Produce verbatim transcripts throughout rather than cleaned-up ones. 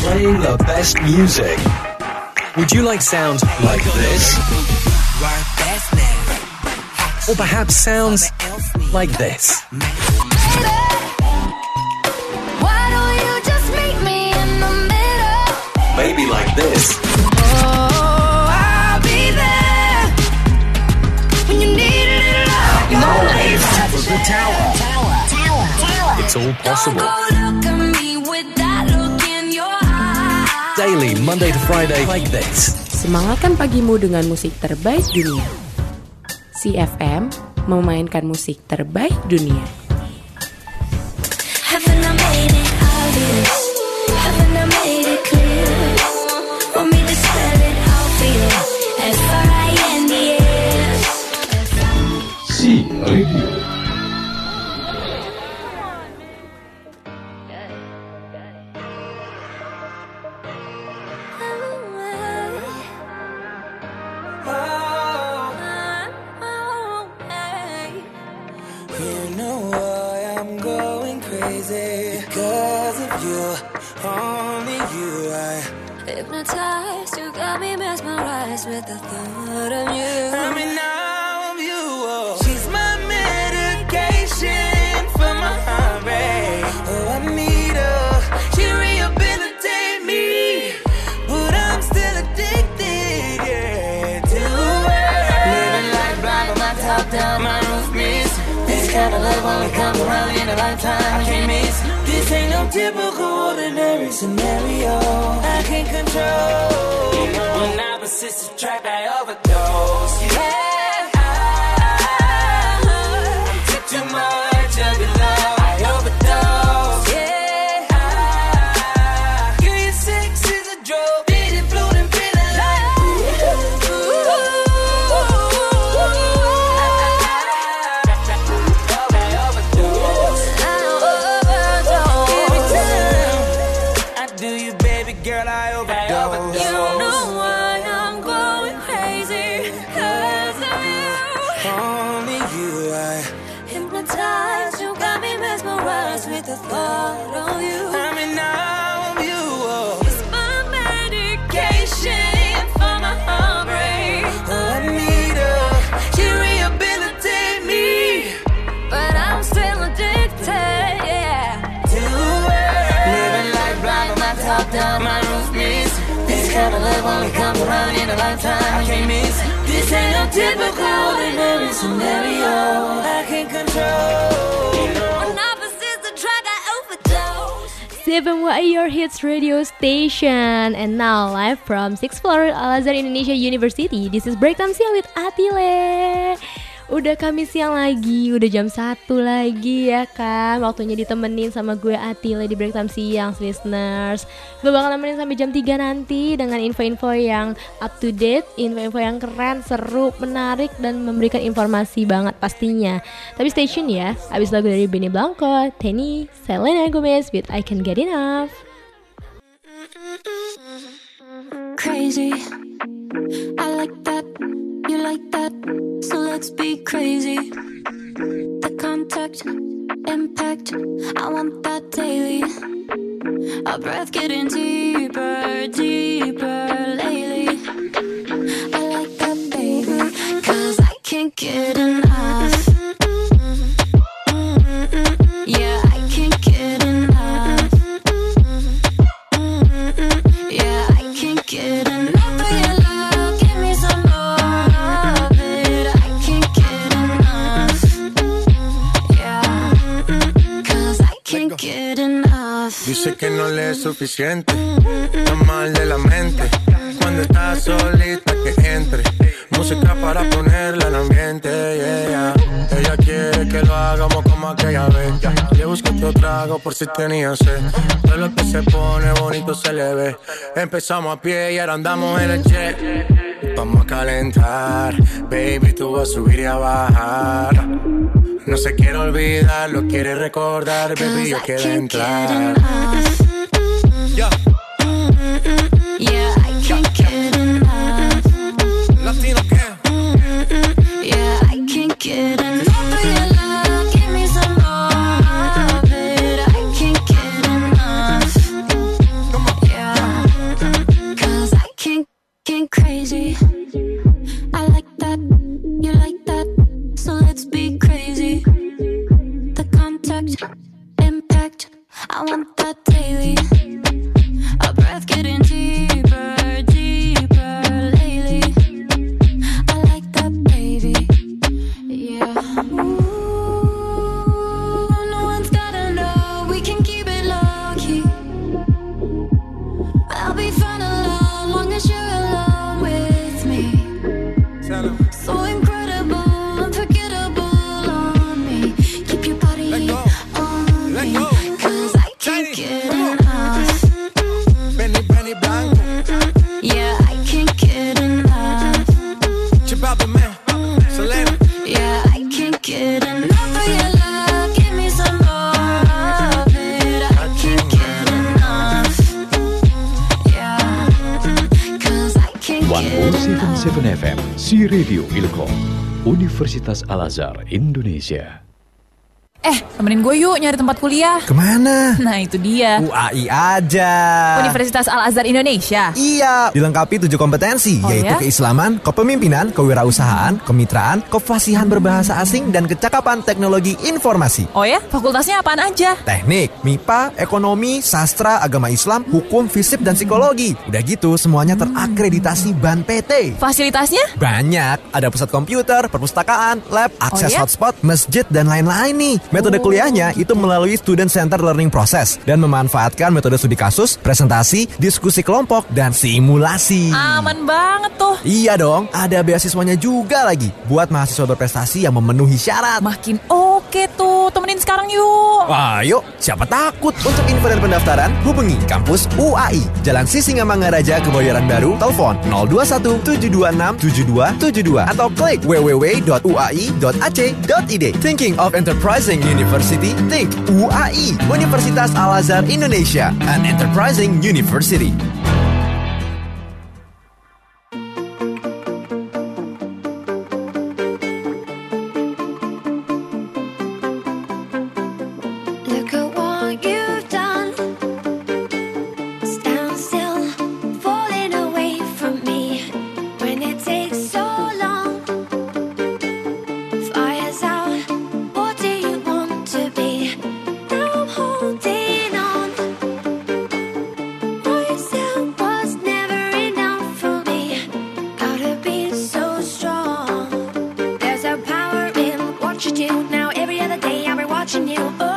Playing the best music. Would you like sounds like this? Or perhaps sounds like this? Why don't you just meet me in the middle? Maybe like this. Oh, I'll be there when you need a little love. No, it's top of the tower. Tower, tower, tower. It's all possible. Don't go look at me with that look in your eye. Daily, Monday to Friday, like this. Semangatkan pagimu dengan musik terbaik dunia. C F M memainkan musik terbaik dunia. Haven't I made it obvious? Haven't I made it clear? Want me to spell it out for you? F R I N D S. C Radio. Hypnotized, you got me mesmerized with the thought of you. I mean, now of you. Oh. She's my medication for my heartbreak. Oh, I need her. She rehabilitate me, but I'm still addicted, yeah, to her. Living life blind with my top down, my roof miss. This kind of love only comes around in a lifetime. I can't miss. This ain't no typical ordinary scenario. I can't control. When I persist to track, I overdose. Yeah, I, I took too much of your love. I overdose. Yeah, I, girl, your sex is a drug. Did it float and feel alive? Ooh, ooh, I overdose. I overdose. Every time I do you, baby girl, I overdose. You know why I'm going crazy, 'cause of you. Only you, I hypnotized. You got me mesmerized with the thought of you. I mean, now of you. Oh. It's my medication for my heartbreak. Oh, I need her. She rehabilitate me, but I'm still addicted, yeah, to her. Living life blind with my top down, my roof miss. This kind of love only comes around in a lifetime. I can't miss. This ain't no typical ordinary scenario. I can't control. When I persist to track, I overdose. C F M Y Your Hits Radio Station. And now live from sixth floor Al-Azhar Indonesia University. This is Break Time Siang with Atile. Udah Kamis siang lagi, udah jam satu lagi ya kan. Waktunya ditemenin sama gue Atile di Break Time Siang, listeners. Gue bakal nemenin sampai jam tiga nanti dengan info-info yang up to date, info-info yang keren, seru, menarik, dan memberikan informasi banget pastinya. Tapi stay tune ya, abis lagu dari Benny Blanco, Tenny, Selena Gomez with I Can't Get Enough. Crazy, I like that, you like that, so let's be crazy. The contact, impact, I want that daily. Our breath getting deeper, deeper lately. I like that, baby, 'cause I can't get enough. Yeah, I can't get enough. Yeah, I can't get enough of your love. Give me some more of it. I can't get enough. Yeah, 'cause I can't get enough. Dice que no le es suficiente, está mal de la mente. Cuando estás solita que entre, música para ponerla en ambiente, yeah. Ella quiere que lo hagamos como aquella vez, yeah. Le busco otro trago por si tenía sed. Todo lo que se pone bonito se le ve. Empezamos a pie y ahora andamos en el jet. Vamos a calentar, baby, tú vas a subir y a bajar. No se quiere olvidar, lo quiere recordar, baby, yo quiero entrar. Yeah. Yeah, I can't get enough. Latino gang. Yeah, I can't get enough of your love. Give me some more of it. I can't get enough. Yeah. seratus tujuh puluh tujuh F M, Si Radio Ilkom, Universitas Al-Azhar Indonesia. Eh, temenin gue yuk nyari tempat kuliah. Kemana? Nah itu dia, U A I aja. Universitas Al-Azhar Indonesia. Iya, dilengkapi tujuh kompetensi, Oh, yaitu ya? keislaman, kepemimpinan, kewirausahaan, kemitraan, kefasihan berbahasa asing, dan kecakapan teknologi informasi. Oh ya, fakultasnya apaan aja? Teknik, M I P A, ekonomi, sastra, agama Islam, hukum, fisip, dan psikologi. Udah gitu, semuanya terakreditasi B A N P T. Fasilitasnya? Banyak, ada pusat komputer, perpustakaan, lab, akses ya? hotspot, masjid, dan lain-lain nih. Metode kuliahnya itu melalui Student Center Learning Process dan memanfaatkan metode studi kasus, presentasi, diskusi kelompok, dan simulasi. Aman banget tuh. Iya dong, ada beasiswanya juga lagi buat mahasiswa berprestasi yang memenuhi syarat. Makin oke tuh, temenin sekarang yuk. Ayo, siapa takut? Untuk info dan pendaftaran, hubungi kampus U A I, Jalan Sisingamangaraja, Kebayoran Baru, telepon nol dua satu tujuh dua enam tujuh dua tujuh dua atau klik w w w dot u a i dot a c dot i d. Thinking of Enterprising University? Think U A I, Universitas Al-Azhar Indonesia, an enterprising university. Look at what you've done. Stand still, falling away from me. When it takes so long, fire's out. What do you want to be? Now I'm holding on. What you said was never enough for me. Gotta be so strong. There's a power in what you do. Now every other day I'll be watching you. Oh.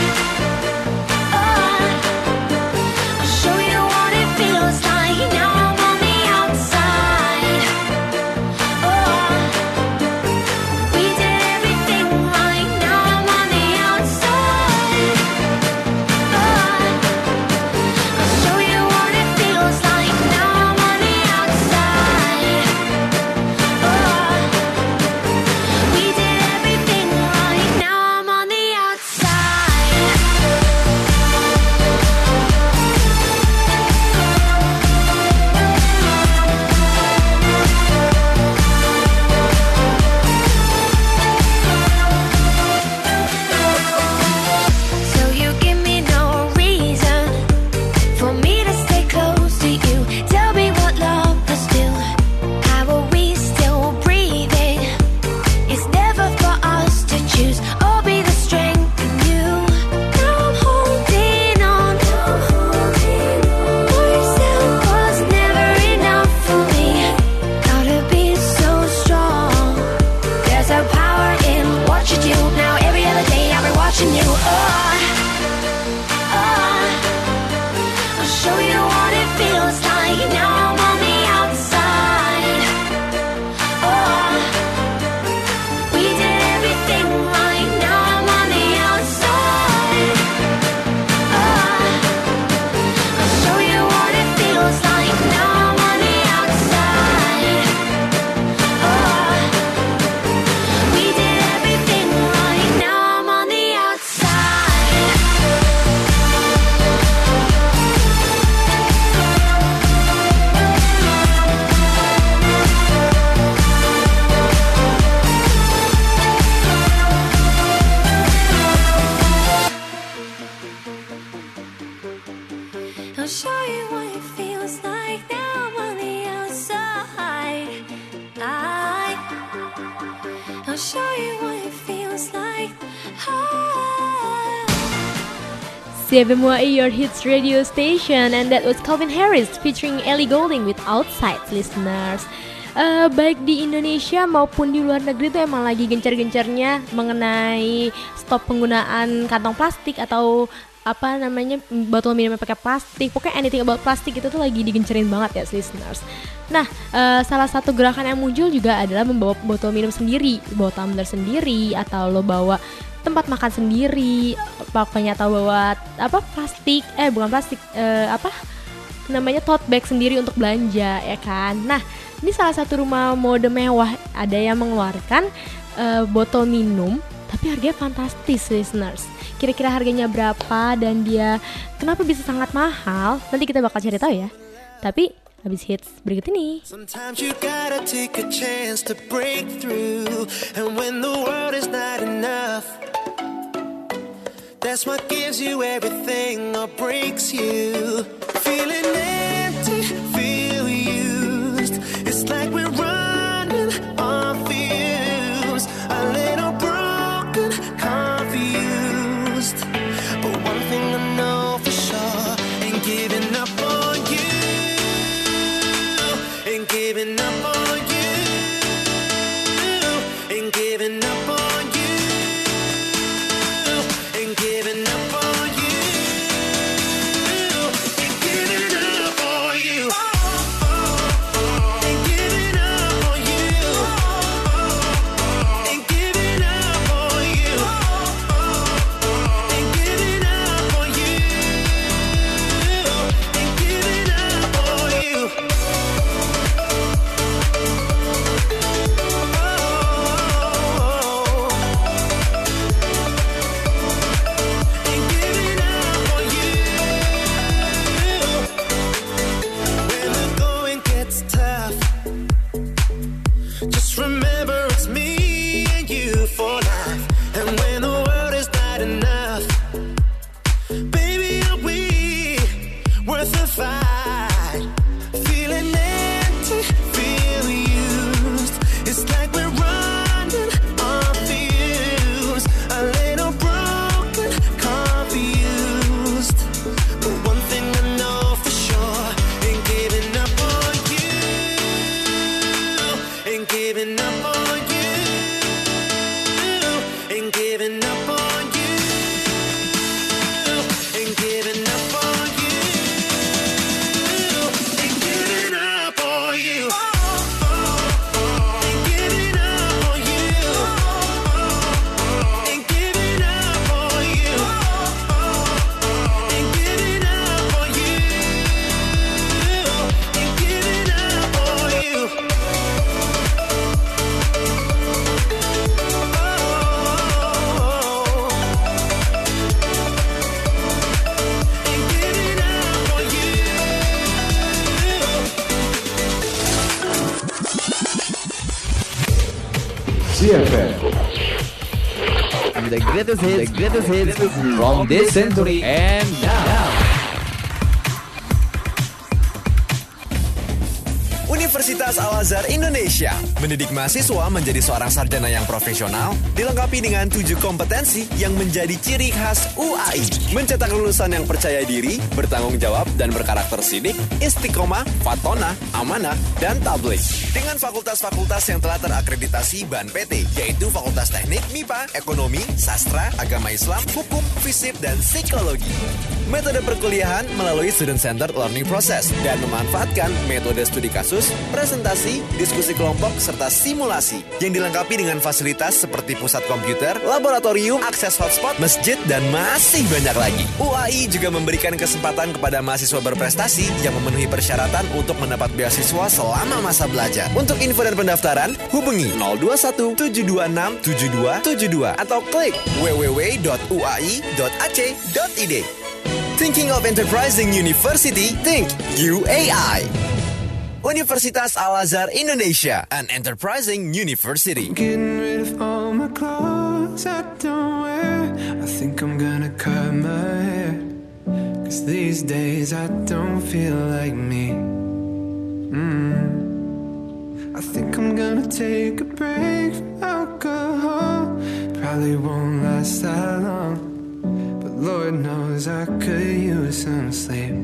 I'll show you what it feels like now I'm on the outside. I, I'll show you what it feels like. Ah. C F M U A I, your hits radio station, and that was Calvin Harris featuring Ellie Goulding with Outside, listeners. Uh, baik di Indonesia maupun di luar negeri tuh emang lagi gencar-gencarnya mengenai stop penggunaan kantong plastik atau apa namanya botol minum pakai plastik. Pokoknya anything about plastik itu tuh lagi digencerin banget ya listeners. Nah, uh, salah satu gerakan yang muncul juga adalah membawa botol minum sendiri, bawa tumbler sendiri, atau lo bawa tempat makan sendiri, pokoknya atau bawa apa plastik, eh bukan plastik, uh, apa namanya tote bag sendiri untuk belanja ya kan. Nah, ini salah satu rumah mode mewah ada yang mengeluarkan uh, botol minum tapi harganya fantastis listeners. Kira-kira harganya berapa dan dia kenapa bisa sangat mahal? Nanti kita bakal cari tahu ya. Tapi habis hits berikut ini. Sometimes you gotta take a chance to break through. And when the world is not enough, that's what gives you everything or breaks you. Feeling empty, feel used. It's like we're running on fumes. A little broken, confused. But one thing I know for sure, ain't giving up on you. Ain't giving up on you. Ain't giving up on you. Ain't giving up on you. Ain't giving up on you. Ain't giving up on you. Ain't giving up on you. Ain't giving up on you. Ain't giving up on you. Just remember it's me and you for life. And when the world is not enough, baby, are we worth the fight? Feeling empty, feel used. It's like we're running on fumes. A little broken, confused. But one thing I know for sure, ain't giving up on you. Ain't giving up on you. Ain't giving up on you. Ain't giving up on you. Ain't giving up on you. Ain't giving up on you. Ain't giving up on you. Ain't giving up on you. Ain't giving up on you. C F M. The greatest hits, the greatest hits From this century and now. Universitas Al-Azhar Indonesia mendidik mahasiswa menjadi seorang sarjana yang profesional, dilengkapi dengan tujuh kompetensi yang menjadi ciri khas U A I. Mencetak lulusan yang percaya diri, bertanggung jawab, dan berkarakter sidik, istiqomah, fatona, amanah, dan tabligh. Dengan fakultas-fakultas yang telah terakreditasi B A N P T, yaitu Fakultas Teknik, M I P A, Ekonomi, Sastra, Agama Islam, Hukum, Fisip, dan Psikologi. Metode perkuliahan melalui student-centered learning process dan memanfaatkan metode studi kasus, presentasi, diskusi kelompok, serta simulasi yang dilengkapi dengan fasilitas seperti pusat komputer, laboratorium, akses hotspot, masjid, dan masih banyak lagi. U A I juga memberikan kesempatan kepada mahasiswa berprestasi yang memenuhi persyaratan untuk mendapat beasiswa selama masa belajar. Untuk info dan pendaftaran, hubungi nol dua satu tujuh dua enam tujuh dua tujuh dua atau klik w w w dot u a i dot a c dot i d. Thinking of enterprising university? Think U A I. Universitas Al-Azhar Indonesia, an enterprising university. Getting rid of all my clothes I don't wear. I think I'm gonna cut my hair. Cause these days I don't feel like me. Mm. I think I'm gonna take a break from alcohol. Probably won't last that long, but Lord knows I could use some sleep.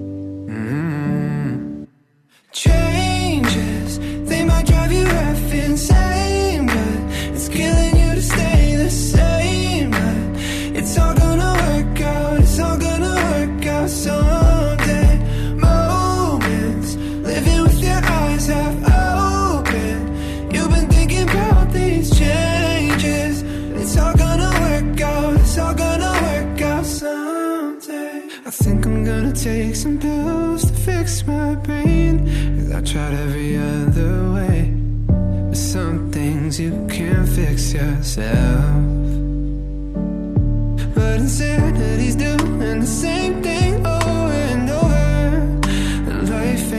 Mm. Changes, they might drive you half insane, but it's killing you to stay the same. But it's all gonna work out, it's all gonna work out someday. Moments, living with your eyes half open. You've been thinking about these changes. It's all gonna work out, it's all gonna work out someday. I think I'm gonna take some pills to fix my brain. I tried every other way, but some things you can't fix yourself. But insanity's doing the same thing over and over, and life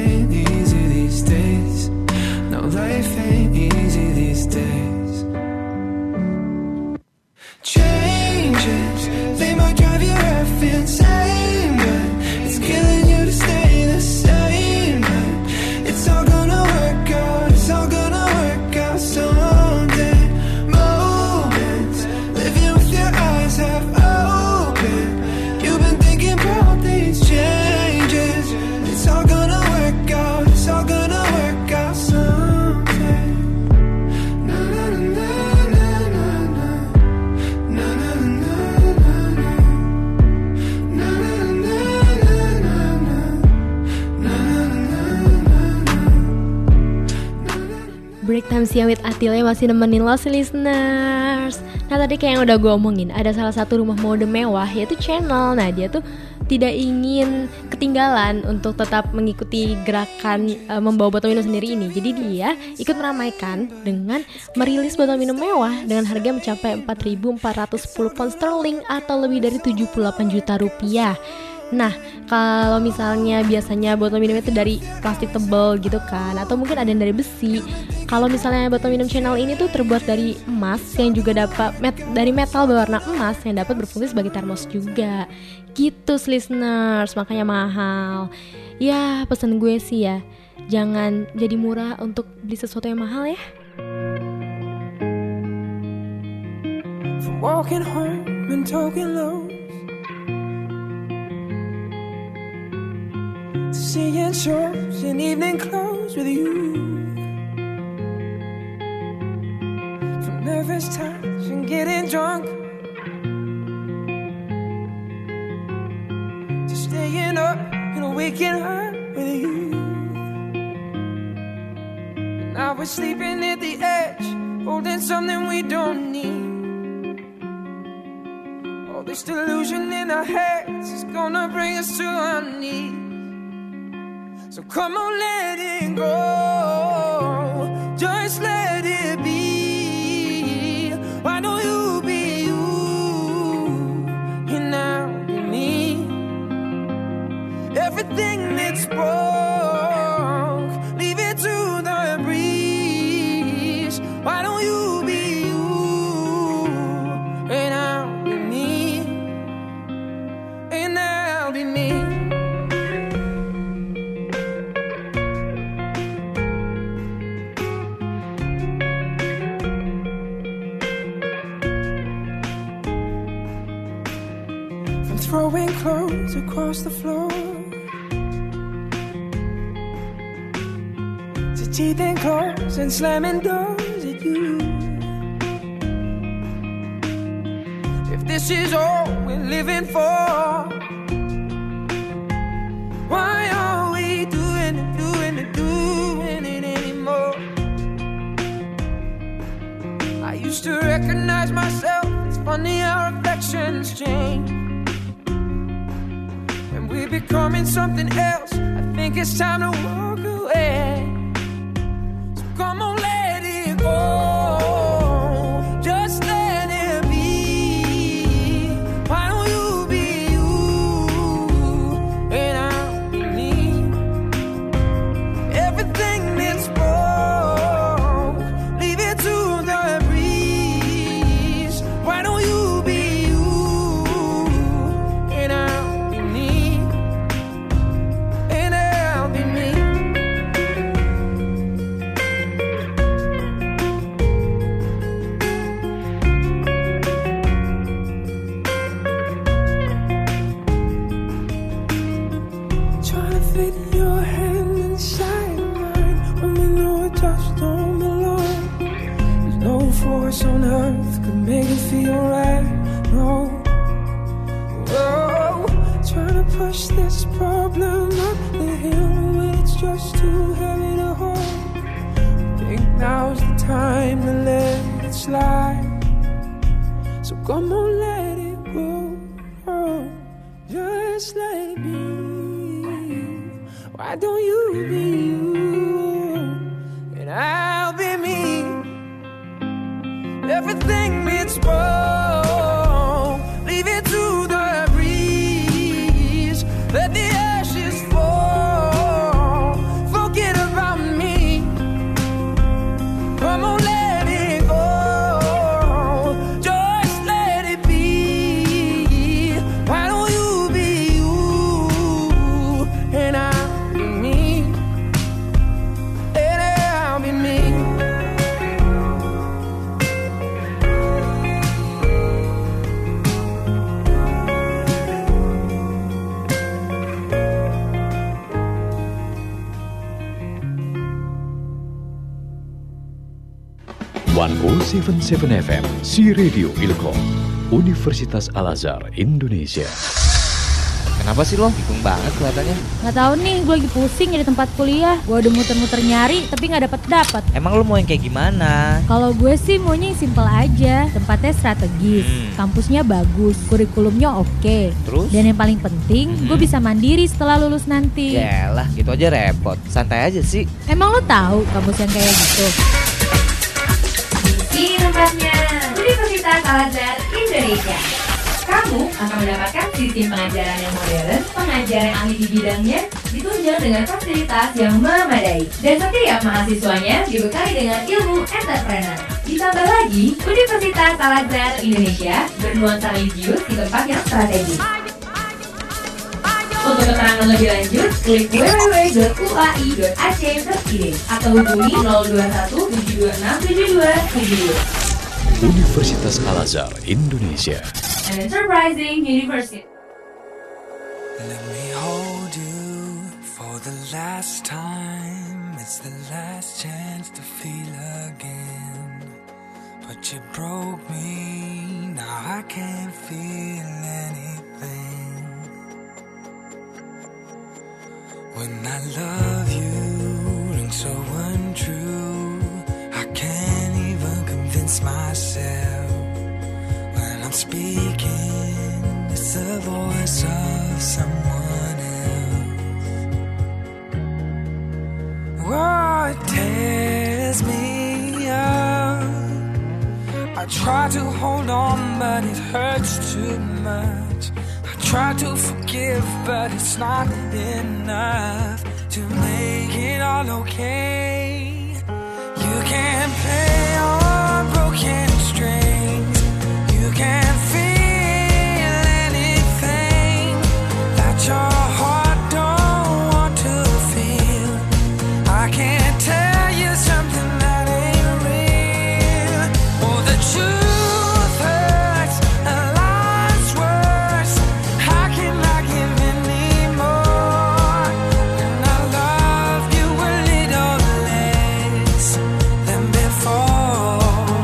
Break Time Siang with Atile masih nemenin lo listeners. Nah tadi kayak yang udah gue omongin, ada salah satu rumah mode mewah yaitu Channel. Nah dia tuh tidak ingin ketinggalan untuk tetap mengikuti gerakan uh, membawa botol minum sendiri ini. Jadi dia ikut meramaikan dengan merilis botol minum mewah dengan harga mencapai empat ribu empat ratus sepuluh pound sterling atau lebih dari tujuh puluh delapan juta rupiah. Nah, kalau misalnya biasanya botol minum itu dari plastik tebal gitu kan, atau mungkin ada yang dari besi. Kalau misalnya botol minum Channel ini tuh terbuat dari emas yang juga dapat met- dari metal berwarna emas yang dapat berfungsi sebagai termos juga. Gitu listeners, makanya mahal. Ya, pesan gue sih ya, jangan jadi murah untuk beli sesuatu yang mahal ya. From walking home and talking low, seeing shows in evening clothes with you, from nervous touch and getting drunk, to staying up and waking up with you. And now we're sleeping at the edge, holding something we don't need. All this delusion in our heads is gonna bring us to our knees. So come on, let it go, just let it be. Why don't you be you, and I'll be me. Everything that's broke, leave it to the breeze. Why don't you be you, and I'll be me, and I'll be me. Throwing clothes across the floor, to teething claws and slamming doors at you. If this is all we're living for, why are we doing it, doing it, doing it anymore? I used to recognize myself, it's funny how reflections change. We're becoming something else, I think it's time to walk away. So come on, let it go, just let it be. Why don't you be you, and I'll be me. Everything that's broke, leave it to the breeze. Why don't you be you, and I'll be me. Force on earth could make it feel right. No, whoa, trying to push this problem up the hill when it's just too heavy to hold. Think now's the time to let it slide. So come on, let it go, oh, just let it be. Why don't you be you, and I'll be me. Everything that's wrong, leave it to the breeze. Let the ashes fall, forget about me. Come on, let it go, just let it be. Why don't you be you, and I'll be me, and I'll be me. seratus tujuh puluh tujuh F M, Si Radio Ilkom, Universitas Al-Azhar, Indonesia. Kenapa sih lo? Bingung banget kelihatannya. Nggak tahu nih, gue lagi pusing nyari tempat kuliah. Gue udah muter-muter nyari, tapi nggak dapet dapet. Emang lo mau yang kayak gimana? Kalau gue sih maunya yang simple aja. Tempatnya strategis, hmm. kampusnya bagus, kurikulumnya oke. Terus? Dan yang paling penting, hmm. gue bisa mandiri setelah lulus nanti. Yalah, gitu aja repot. Santai aja sih. Emang lo tahu kampus yang kayak gitu? Di tempatnya Universitas Al-Azhar Indonesia. Kamu akan mendapatkan sistem pengajaran yang modern, pengajaran ahli di bidangnya, ditunjang dengan fasilitas yang memadai. Dan setiap mahasiswanya dibekali dengan ilmu entrepreneur. Ditambah lagi, Universitas Al-Azhar Indonesia bernuansa religius di tempat yang strategis. Untuk keterangan lebih lanjut, klik w w w dot u a i dot a c dot i d atau hubungi nol dua satu tujuh dua enam tujuh dua tujuh dua. Universitas Al-Azhar Indonesia. An enterprising university. Let me hold you for the last time. It's the last chance to feel again. But you broke me, now I can't feel anything. When I love you, rings so untrue. I can't even convince myself. When I'm speaking, it's the voice of someone else. Oh, it tears me up. I try to hold on, but it hurts too much. I try to forgive, but it's not enough to make it all okay. You can't play on broken strings. You can't feel anything that your heart don't want to feel. I can't tell you something that ain't real. Oh, the truth hurts and life's worse. How can I give anymore when I love you a little less than before?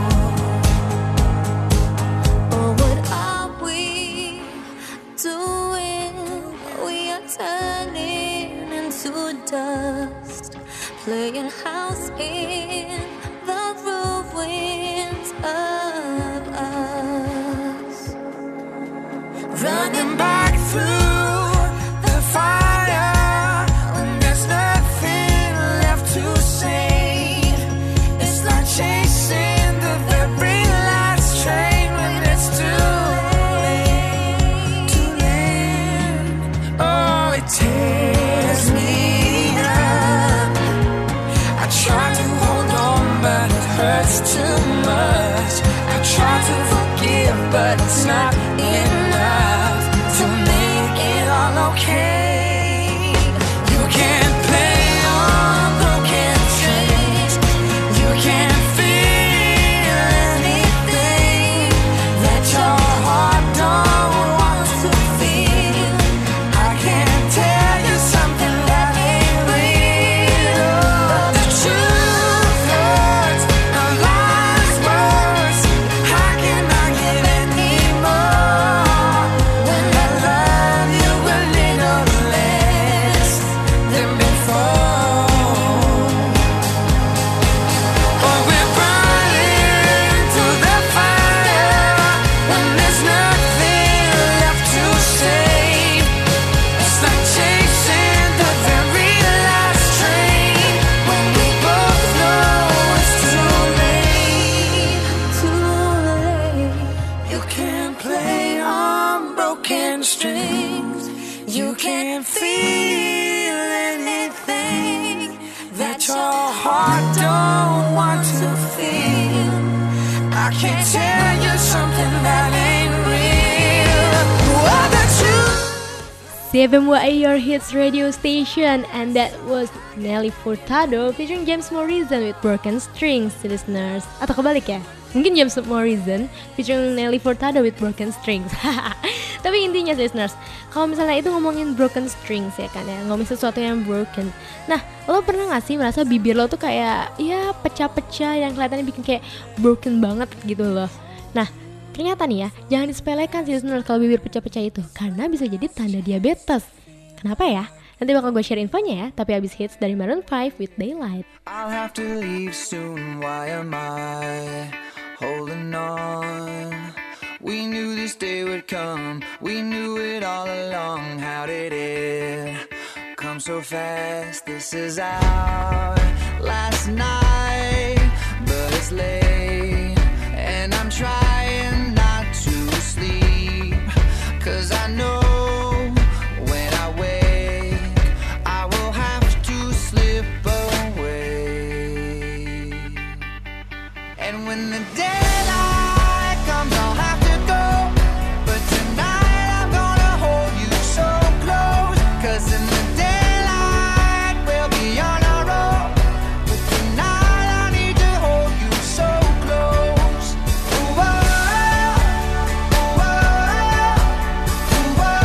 Oh, what are we doing? We are turning into dust, playing house in the ruins of us, Running back through the fire when there's nothing left to save. It's like chasing the very last train when it's too late, too late. Oh, it tears me up. I try to hold on, but it hurts too much. I try to forgive, but it's not enough to make it all okay. You can't play on broken strings. You can't feel anything that your heart don't want to feel. I can't tell you something that ain't real. The truth hurts and life's worse. How can I give anymore when I love you a little less than before? Oh, we're burning through the fire when there's nothing left to save. It's like chasing the very last train when we both know it's too late, too late. You can't play on broken strings. You can't feel anything that your heart don't want to feel. I can't tell you something that ain't real. Oh, the truth. C F M U A, your hits radio station, and that was Nelly Furtado featuring James Morrison with Broken Strings, listeners. Atau kebalik ya? Mungkin James Morrison featuring Nelly Furtado with Broken Strings. Tapi intinya listeners, kalau misalnya itu ngomongin broken strings ya kan ya, ngomongin sesuatu yang broken. Nah, lo pernah gak sih merasa bibir lo tuh kayak ya pecah-pecah yang kelihatannya bikin kayak broken banget gitu loh. Nah, Ternyata nih ya, jangan disepelekan sih listeners kalau bibir pecah-pecah itu, karena bisa jadi tanda diabetes. Kenapa ya? Nanti bakal gue share infonya ya, tapi abis hits dari Maroon five with Daylight. I'll have to leave soon, why am I holding on? We knew this day would come, we knew it all along. How did it come so fast? This is our last night, but it's late, and I'm trying not to sleep, 'cause I know when I wake I will have to slip away. And when the daylight comes I'll have to go, but tonight I'm gonna hold you so close, 'cause in the daylight we'll be on our own, but tonight I need to hold you so close. Ooh, oh, ooh, oh, ooh, oh, ooh,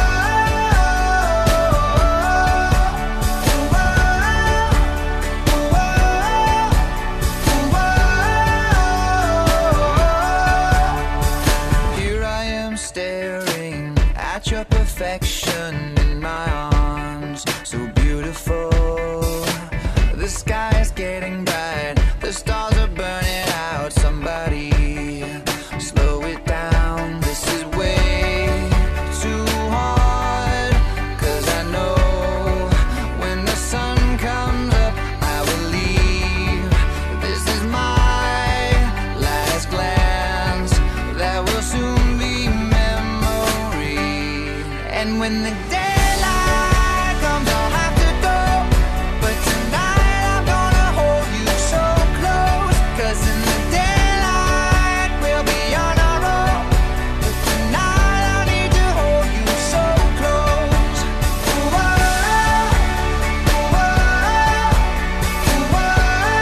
ooh, here I am staring at your perfection in my arms, so beautiful. The sky is getting bright, the stars are burning out. Somebody slow it down, this is way too hard, 'cause I know when the sun comes up I will leave. This is my last glance, that will soon be memory. And when the daylight comes I'll have to go, but tonight I'm gonna hold you so close, 'cause in the daylight we'll be on our own, but tonight I need to hold you so close. Ooh, oh, ooh, oh, ooh, oh, ooh,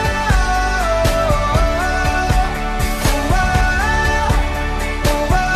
oh, ooh, oh.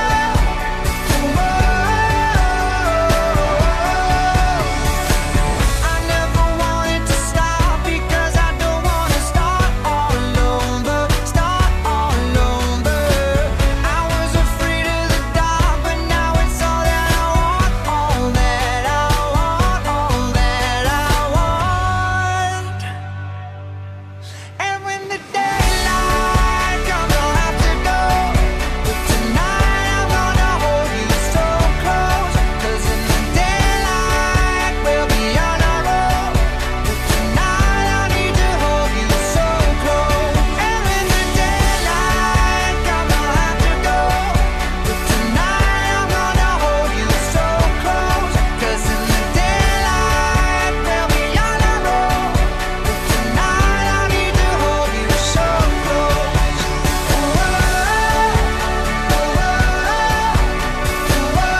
I never wanted to stop, because I don't wanna start all over, start all over. I was afraid of the dark, but now it's all that I want, all that I want, all that I want. And when the daylight comes I'll have to go, but tonight I'm gonna hold you so close, 'cause in the daylight we'll be on our own, but tonight I need to hold you so close. And when the daylight comes I'll have to go, but tonight I'm gonna hold you so close, 'cause in the daylight we'll be on our own, but tonight I need to hold you so close. Ooh, oh, ooh, oh, ooh, oh,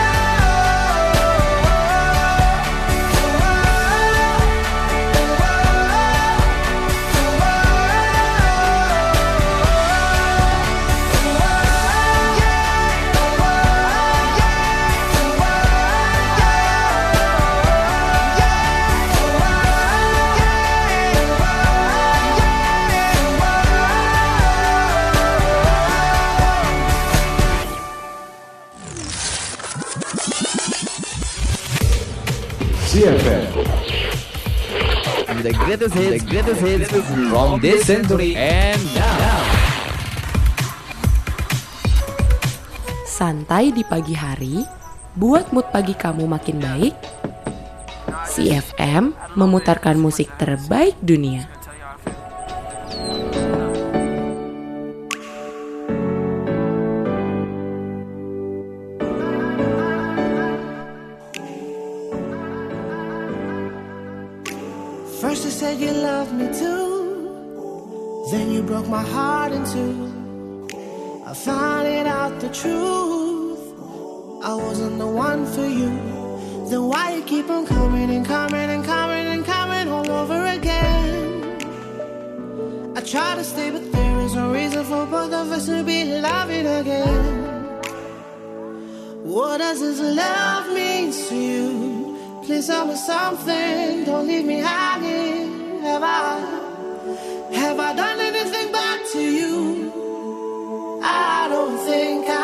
C F M The greatest hits, the greatest hits from this century and now. Santai di pagi hari, buat mood pagi kamu makin baik. C F M memutarkan musik terbaik dunia. First you said you loved me too, then you broke my heart in two. I found it out the truth, I wasn't the one for you. Then why you keep on coming and coming and coming and coming all over again? I try to stay but there is no reason for both of us to be loving again. What does this love mean to you? Please tell me something, don't leave me hanging. Have I, have I done anything bad to you? I don't think I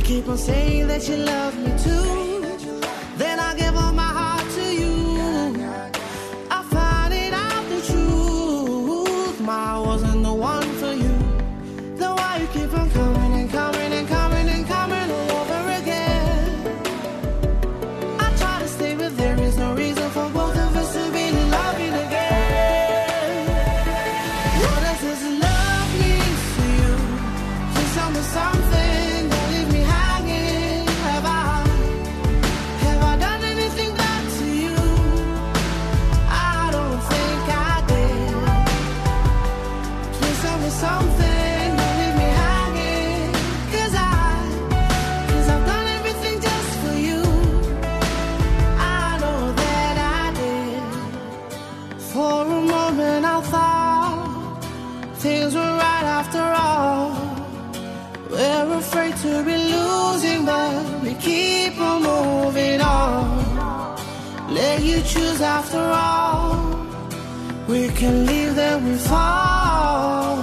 keep on saying that you love me too. Then I give all my heart to you. I find it out the truth. My wasn't the one for you. Then why you keep on coming and coming and coming and coming all over again? I try to stay, but there is no reason for both of us to be loving again. What does this love mean to you? Please tell me something. Don't leave me hanging. Have I, have I done anything bad to you? I don't think I did. Please tell me something. Don't leave me hanging. Cause I, cause I've done everything just for you. I know that I did. For a moment I thought things were right after all. We're afraid to be losing, but we keep on moving on. Let you choose after all. We can leave, then we fall.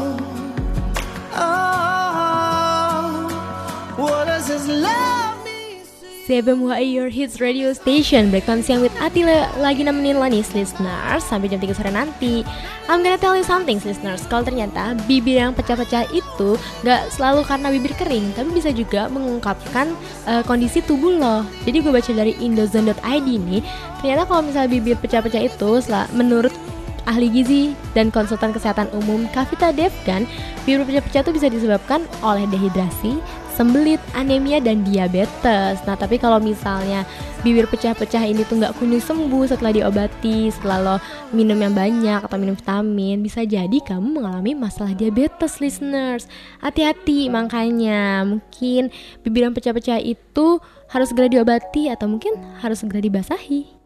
Oh, what does this love mean? C F M U A I Your Hits Radio Station. Breakdown siang with Atila lagi nemenin Lanis listeners sampai jam tiga sore nanti. I'm gonna tell you something listeners. Kalau ternyata bibir yang pecah-pecah itu gak selalu karena bibir kering, tapi bisa juga mengungkapkan uh, kondisi tubuh lo. Jadi gue baca dari indozone dot i d nih, ternyata kalau misalnya bibir pecah-pecah itu sel- menurut ahli gizi dan konsultan kesehatan umum Kavita Devgan, bibir pecah-pecah itu bisa disebabkan oleh dehidrasi, sembelit, anemia, dan diabetes. Nah, tapi kalau misalnya bibir pecah-pecah ini tuh nggak kunjung sembuh setelah diobati, setelah lo minum yang banyak atau minum vitamin, bisa jadi kamu mengalami masalah diabetes, listeners. Hati-hati, makanya mungkin bibir yang pecah-pecah itu harus segera diobati atau mungkin harus segera dibasahi.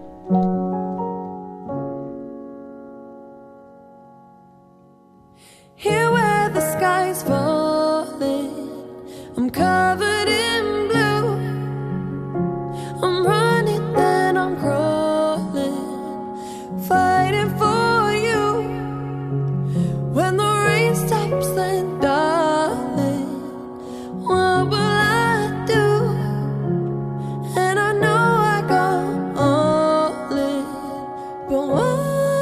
Here where the sky's falling, I'm covered in blue. I'm running, then I'm crawling, fighting for you. When the rain stops, then darling, what will I do? And I know I go all in, but why?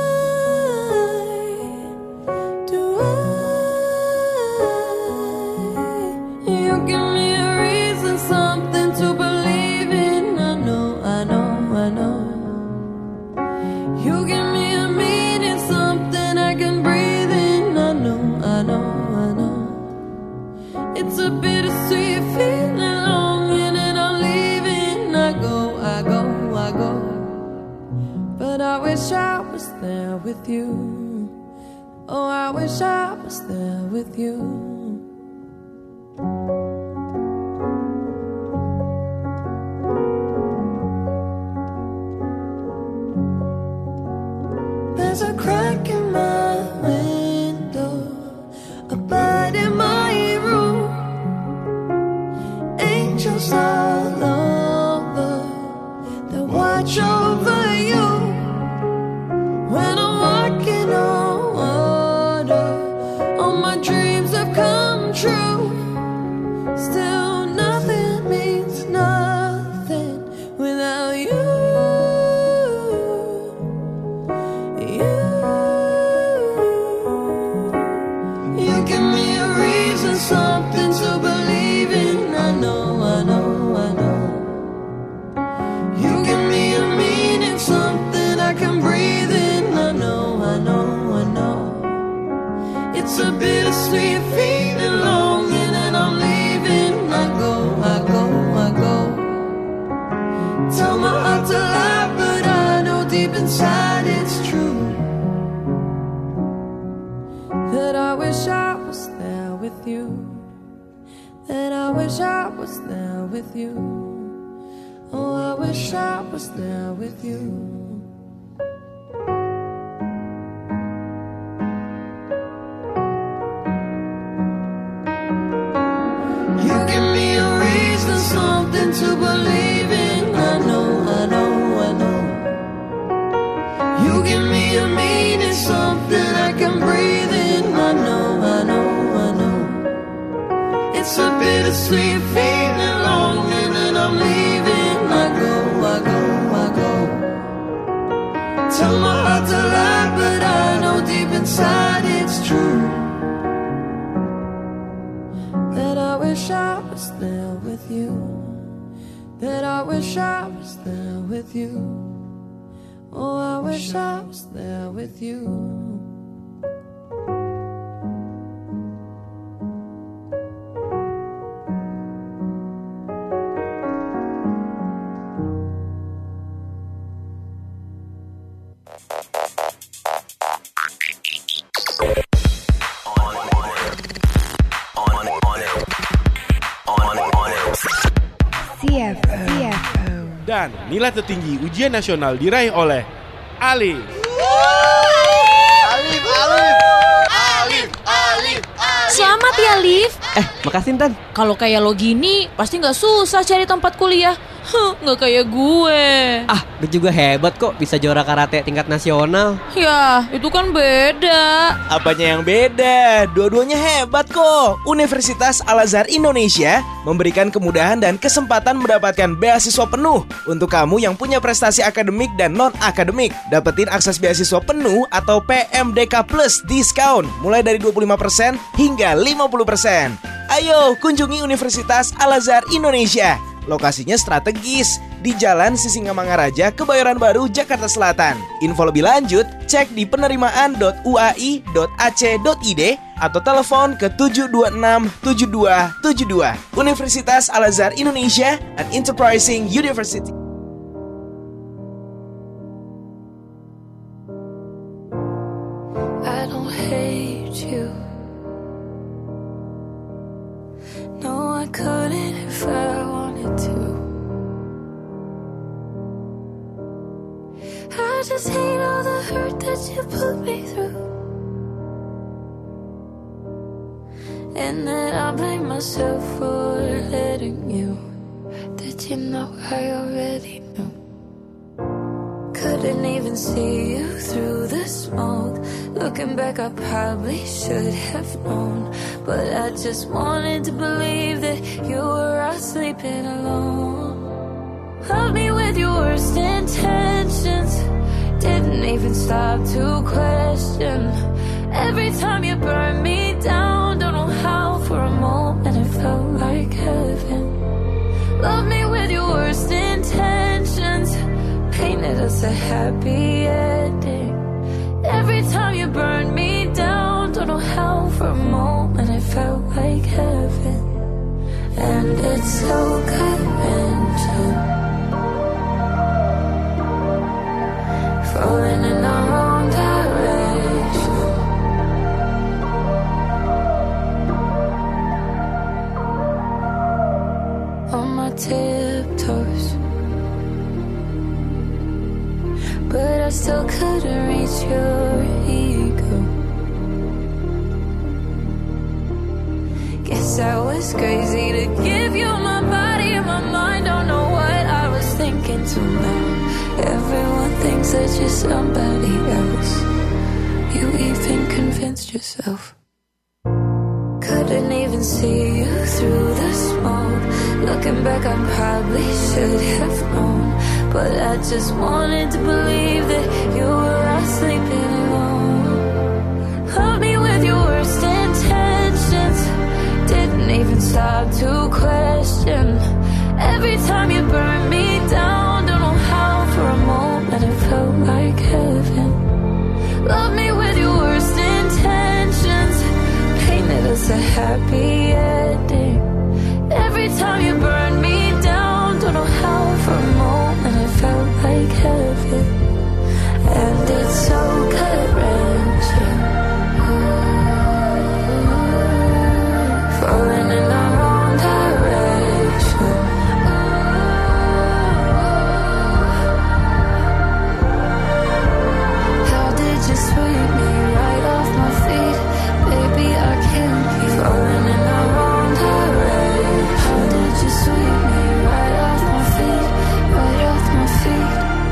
I was there with you. Oh, I wish I was there with you. There's a crack in my window, a bite in my room, angels all over that watch over you. When I'm walking on water, all my dreams have come true. Still nothing means nothing without you. You, you give me a reason, something to believe in. I know, I know, I know. You give me a meaning, something I can breathe in. It's a bittersweet feeling, longing, and I'm leaving. I go, I go, I go. Tell my heart to lie, but I know deep inside it's true. That I wish I was there with you. That I wish I was there with you. Oh, I wish I was there with you. Something to believe in. I know, I know, I know. You give me a meaning, something I can breathe in. I know, I know, I know. It's a bittersweet feeling. inside it's true. That I wish I was there with you. That I wish I was there with you. Oh, I wish I was there with you. Dan nilai tertinggi ujian nasional diraih oleh Alif. Alif, Alif, Alif, Alif, Alif. Selamat ya, Alif. Eh, makasih Intan. Kalau kayak lo gini, pasti nggak susah cari tempat kuliah. Huh, nggak kayak gue. Ah, gue juga hebat kok bisa juara karate tingkat nasional. Ya, itu kan beda. Apanya yang beda? Dua-duanya hebat kok. Universitas Al-Azhar Indonesia memberikan kemudahan dan kesempatan mendapatkan beasiswa penuh untuk kamu yang punya prestasi akademik dan non-akademik. Dapetin akses beasiswa penuh atau P M D K Plus diskon mulai dari dua puluh lima persen hingga lima puluh persen. Ayo kunjungi Universitas Al-Azhar Indonesia. Lokasinya strategis di Jalan Sisingamangaraja, Kebayoran Baru, Jakarta Selatan. Info lebih lanjut cek di penerimaan dot u a i dot a c dot i d atau telepon ke tujuh dua enam tujuh dua tujuh dua. Universitas Al-Azhar Indonesia, an enterprising university. I don't hate you. No, I couldn't if I wanted to. I just hate all the hurt that you put me through, and that I blame myself for letting you. Did you know I already knew? Couldn't even see you through the smoke. Looking back, I probably should have known, but I just wanted to believe that you were out sleeping alone. Love me with your worst intentions. Didn't even stop to question. Every time you burn me down, don't know how, for a moment it felt like heaven. Love me with your worst intentions. Painted us a happy ending. Every time you burned me down, don't know how, for a moment it felt like heaven. And it's so gut-wrenching, falling in the wrong direction. On my tiptoes, but I still couldn't reach your ego. Guess I was crazy to give you my body and my mind. Don't know what I was thinking till now. Everyone thinks that you're somebody else. You even convinced yourself. Couldn't even see you through the smoke. Looking back, I probably should have known, but I just wanted to believe that you were out sleeping alone. Love me with your worst intentions. Didn't even stop to question. Every time you burn me down, don't know how, for a moment it felt like heaven. Love me with your worst intentions. Painted us a happy ending. Every time you burn me down, don't know how, for a moment it felt like heaven. And it's so gut-wrenching, falling in the wrong direction. How did you sweep me right off my feet? Baby, I can't keep falling in the wrong direction. How did you sweep me right off my feet, right off my feet?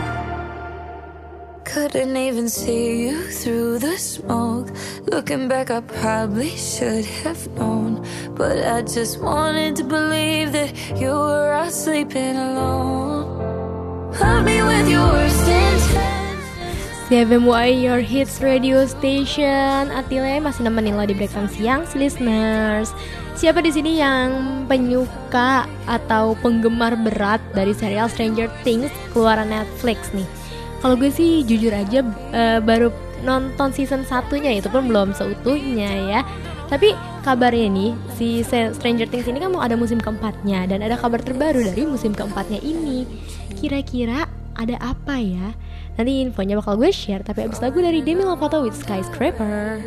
Couldn't even see you through the smoke. Looking back, I probably should have known, but I just wanted to believe that you were out sleeping alone. Love me with your worst intentions. C F M U A I, your hits radio station. Atile masih nemenin lo di break time siang, listeners. Siapa di sini yang penyuka atau penggemar berat dari serial Stranger Things keluaran Netflix nih? Kalau gue sih jujur aja uh, baru nonton season satunya, itu pun belum seutuhnya ya. Tapi kabarnya nih, si Stranger Things ini kan mau ada musim keempatnya, dan ada kabar terbaru dari musim keempatnya ini. Kira-kira ada apa ya? Nanti infonya bakal gue share, tapi abis lagu dari Demi Lovato with Skyscraper.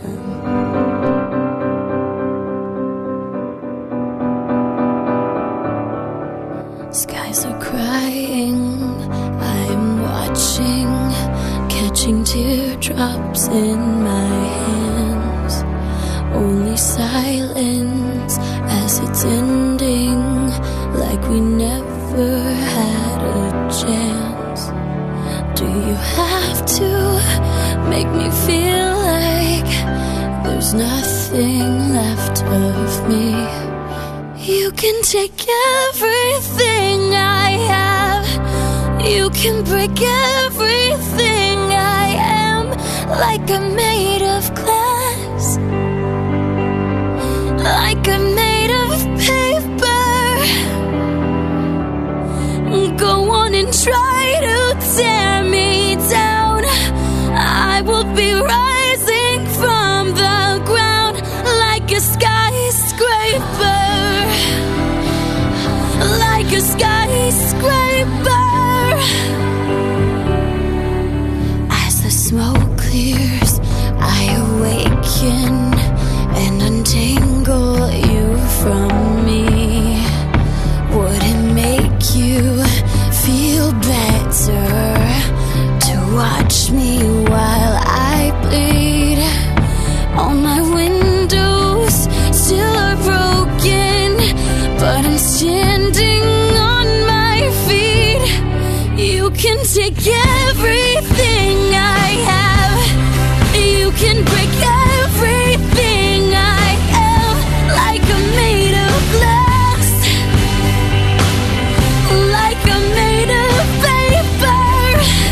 Skies are crying, I'm watching, catching teardrops in my hands. Only silence as it's ending, like we never had a chance. Do you have to make me feel like there's nothing left of me? You can take everything I have, you can break everything I am, like I'm made of glass, like I'm made of paper. Go on and try to tear me down, I will be rising from the ground like a skyscraper, like a skyscraper. As the smoke clears, I awaken and untangle you from me. Would it make you feel better to watch me while I bleed? All my windows still are broken, but I'm standing on my feet. You can take everything I have, you can break everything I am, like I'm made of glass, like I'm made of paper.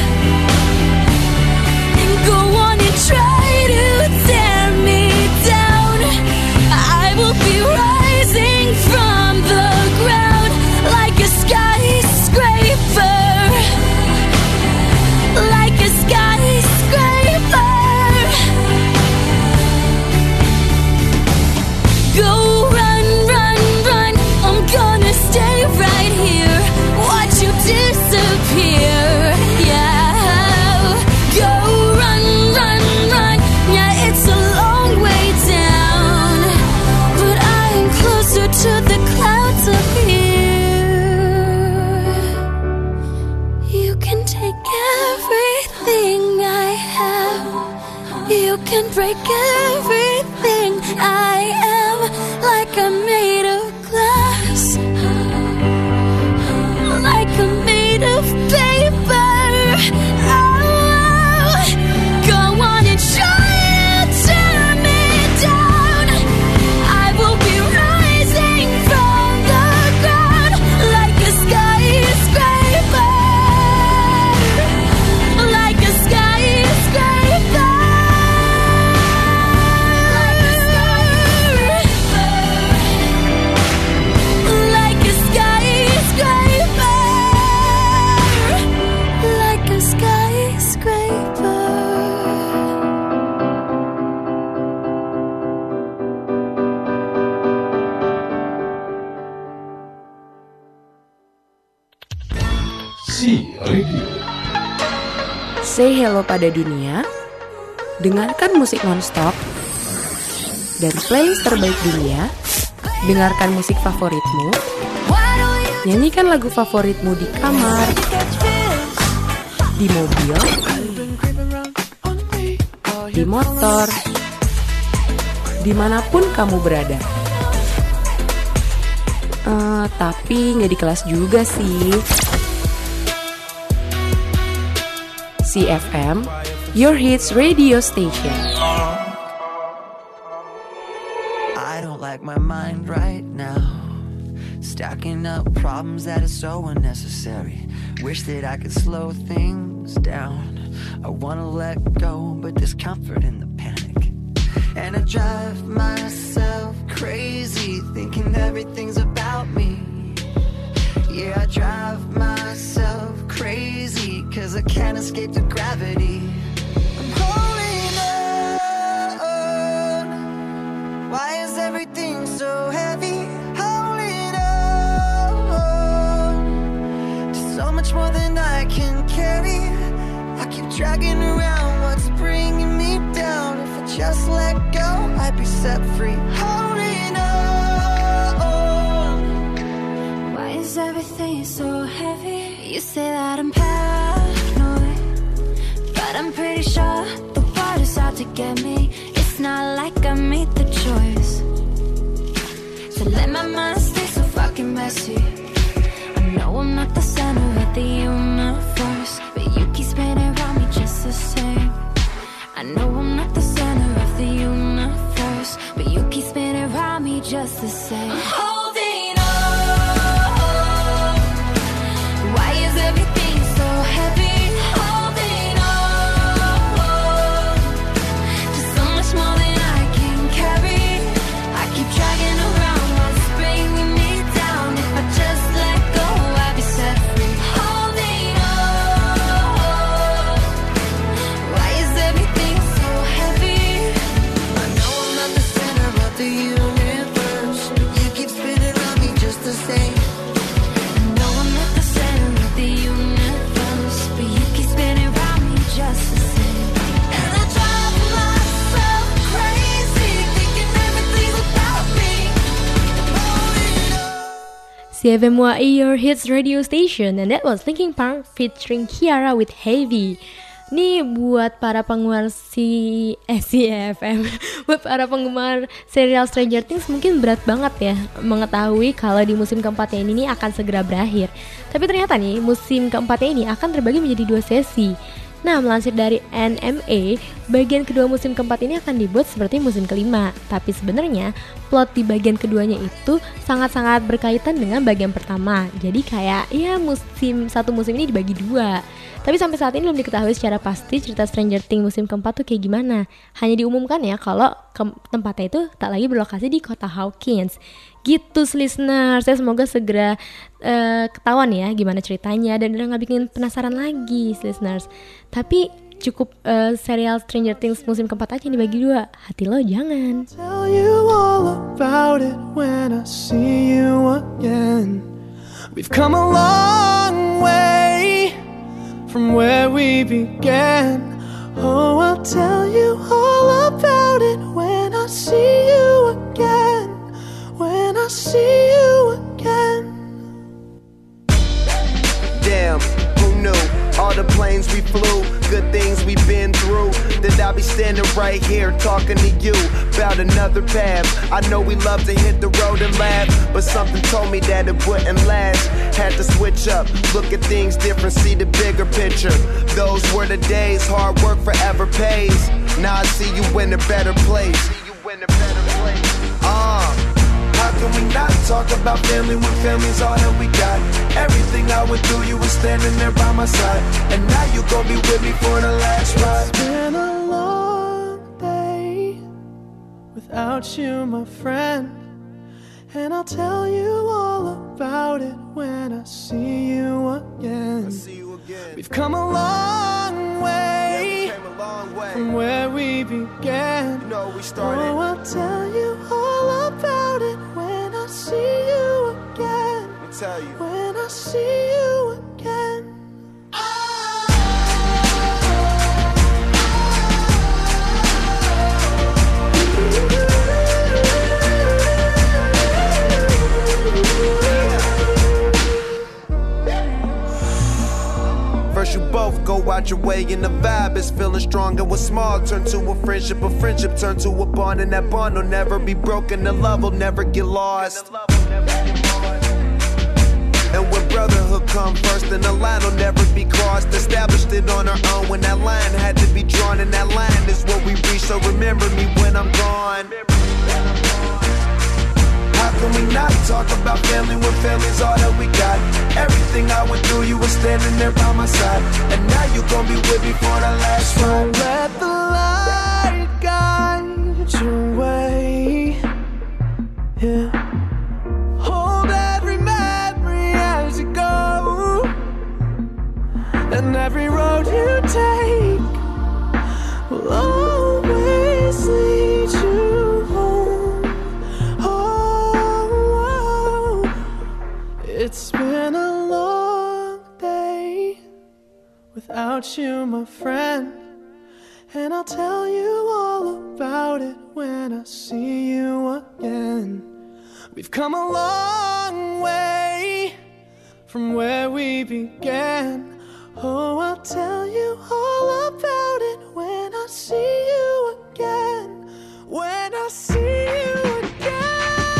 And go on and try to tear me down, I will be rising from the ground like a skyscraper, like a skyscraper. Go run, run, run, I'm gonna stay right here, watch you disappear, yeah. Go run, run, run, yeah, it's a long way down, but I am closer to the clouds up here. You can take everything I have, you can break everything I am, like I'm made of glass, like I'm made of paper. Oh, go on and try to tear me down, I will be rising from the ground like a skyscraper, like a skyscraper, like a skyscraper, like a skyscraper. Si Radio. Say hello pada dunia, dengarkan musik nonstop, dan playlist terbaik dunia. Dengarkan musik favoritmu, nyanyikan lagu favoritmu di kamar, di mobil, di motor, dimanapun kamu berada. Uh, tapi nggak di kelas juga sih. C F M, your hits radio station. I don't like my mind right now, stacking up problems that are so unnecessary. Wish that I could slow things down. I wanna let go, but there's comfort in the panic. And I drive myself crazy, thinking everything's about me. Yeah, I drive myself crazy, cause I can't escape the gravity. I'm holding on. Why is everything so heavy? Holding on to so much more than I can carry. I keep dragging around what's bringing me down. If I just let go, I'd be set free. Holding on. Why is everything so heavy? You say that I'm paranoid, but I'm pretty sure the world is out to get me. It's not like I made the choice to let my mind stay so fucking messy. I know I'm not the center of the universe, but you keep spinning around me just the same. I know I'm not the center of the universe, but you keep spinning around me just the same. I'm holding on. Why is everything so heavy? Holding on to so much more than I can carry. I keep dragging around what's bringing me down. If I just let go, I'd be set free. Holding on. Why is everything so heavy? I know I'm not the center of the universe, but you keep spinning around me just the same. I know I'm not the center of the universe, but you keep spinning around me just the same. And I drive myself crazy, thinking everything's about me. C F M Y Your Hits Radio Station, and that was Linkin Park featuring Kiara with Heavy. Nih buat para penggemar si eh, C F M, buat para penggemar serial Stranger Things mungkin berat banget ya mengetahui kalau di musim keempatnya ini nih akan segera berakhir. Tapi ternyata nih musim keempatnya ini akan terbagi menjadi dua sesi. Nah, melansir dari N M A, bagian kedua musim keempat ini akan dibuat seperti musim kelima. Tapi sebenarnya plot di bagian keduanya itu sangat-sangat berkaitan dengan bagian pertama. Jadi kayak ya musim satu musim ini dibagi dua. Tapi sampai saat ini belum diketahui secara pasti cerita Stranger Things musim keempat tuh kayak gimana. Hanya diumumkan ya kalau ke- tempatnya itu tak lagi berlokasi di kota Hawkins. Gitu listeners, saya semoga segera uh, ketahuan ya gimana ceritanya dan udah gak bikin penasaran lagi listeners. Tapi cukup uh, serial Stranger Things musim keempat aja yang dibagi dua. Hati lo jangan. Tell you all about it when I see you again. We've come a long way from where we began. Oh, I'll tell you all about it when I see you again. When I see you again. Damn, who knew? All the planes we flew, good things we've been through. That I'll be standing right here talking to you about another path. I know we love to hit the road and laugh, but something told me that it wouldn't last. Had to switch up, look at things different, see the bigger picture. Those were the days, hard work forever pays. Now I see you in a better place. See you in a better place. Uh. How can we not talk about family when family's all that we got? Everything I went through, you were standing there by my side. And now you gon' be with me for the last ride. It's been a long day without you, my friend. And I'll tell you all about it when I see you again. I see you again. We've come a long way, yeah, we came a long way from where we began. You know we started. Oh, I'll tell you all about it when I see you again. Let me tell you. When I see you again. First you both go out your way and the vibe is feeling strong. And what's small turn to a friendship, a friendship turn to a bond. And that bond will never be broken, the love will never get lost. And when brotherhood come first, then the line will never be crossed. Established it on our own when that line had to be drawn. And that line is what we reach, so remember me when I'm gone. How can we not talk about family when family's all that we got? Everything I went through, you were standing there by my side, and now you gon' be with me for the last ride. Don't let the light guide your way. Yeah. Hold every memory as you go, and every road you take will always lead you home. Oh, it's been a long day without you, my friend, and I'll tell you all about it when I see you again. We've come a long way from where we began. Oh, I'll tell you all about it when I see you again. When I see you again.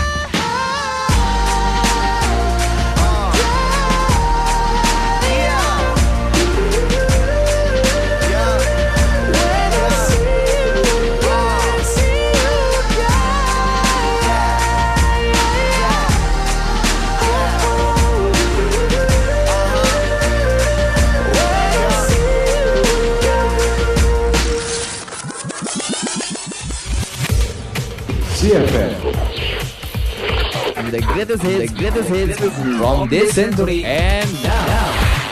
C F M. The greatest hits, the greatest hits from this century and now.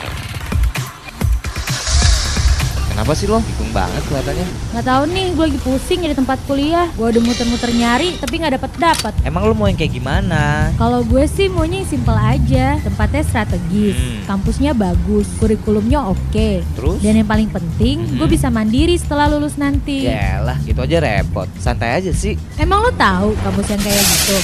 Kenapa sih lo? Bingung banget kelihatannya. Nggak tahu nih, gue lagi pusing di tempat kuliah. Gue udah muter-muter nyari, tapi nggak dapet dapet. Emang lo mau yang kayak gimana? Kalau gue sih maunya yang simple aja. Tempatnya strategis, Hmm. kampusnya bagus, kurikulumnya oke. Terus? Dan yang paling penting, gue bisa mandiri setelah lulus nanti. Yalah, gitu aja repot. Santai aja sih. Emang lo tahu kampus yang kayak gitu?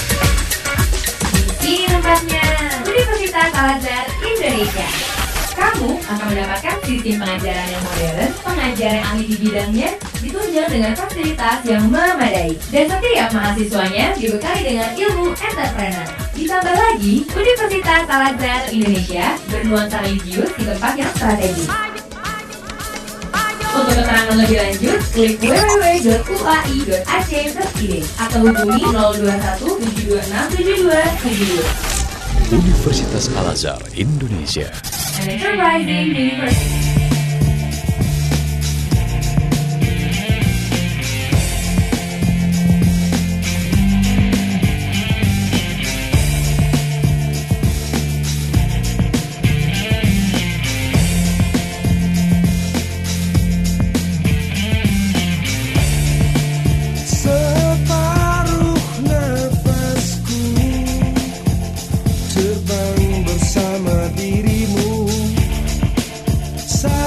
Di tempatnya Universitas Al-Azhar Indonesia. Kamu akan mendapatkan sistem pengajaran yang modern, pengajar yang ahli di bidangnya, ditunjang dengan fasilitas yang memadai. Dan setiap mahasiswanya dibekali dengan ilmu entrepreneur. Ditambah lagi, Universitas Al-Azhar Indonesia bernuansa religius di tempat yang strategis. Untuk keterangan lebih lanjut, klik w w w dot u a i dot a c dot i d atau hubungi nol dua satu tujuh dua enam tujuh dua tujuh dua. Universitas Al-Azhar Indonesia. An enterprising university. Separuh nafasku terbang bersama dirimu.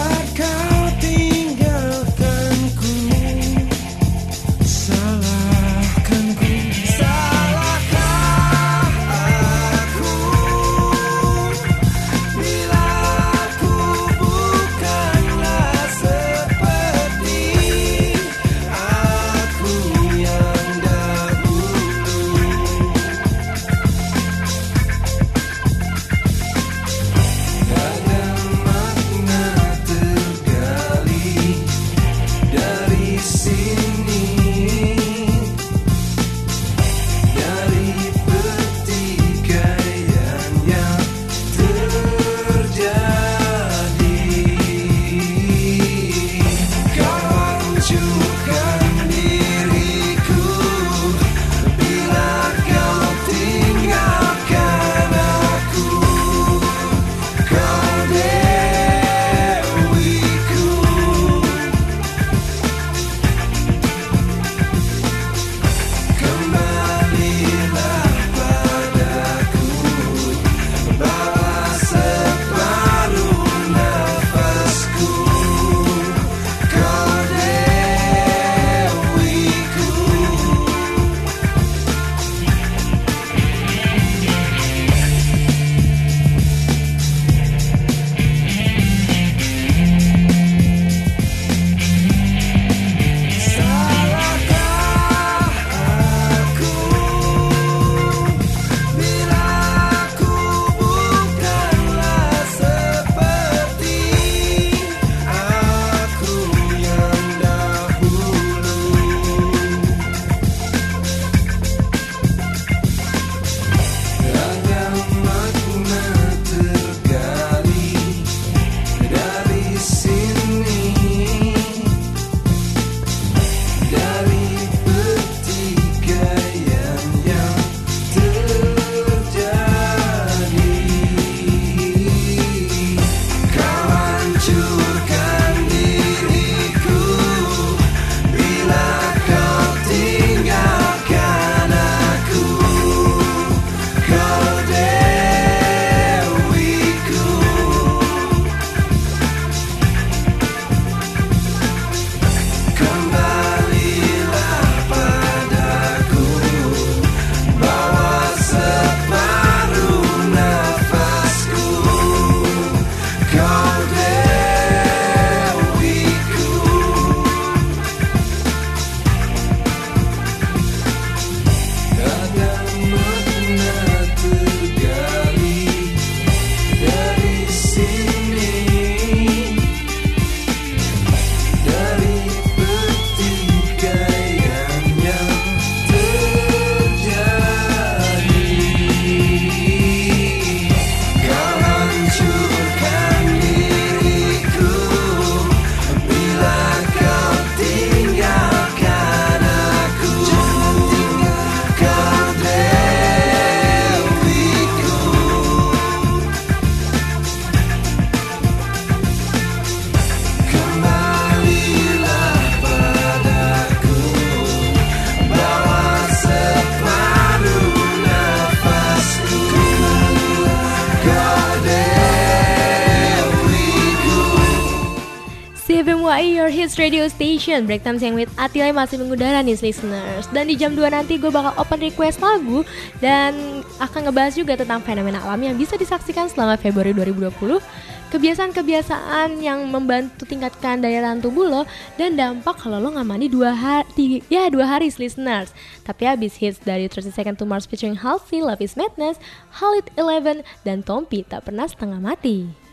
Your Hits Radio Station, Break Time Siang with Atile masih mengudara nih listeners. Dan di jam dua nanti gue bakal open request lagu dan akan ngebahas juga tentang fenomena alam yang bisa disaksikan selama Februari dua ribu dua puluh, kebiasaan-kebiasaan yang membantu tingkatkan daya tahan tubuh lo, dan dampak kalau lo nggak mandi dua hari, ya dua hari listeners. Tapi habis hits dari thirty Seconds to Mars featuring Halsey, Love is Madness, Khalid Eleven, dan Tompi tak pernah setengah mati.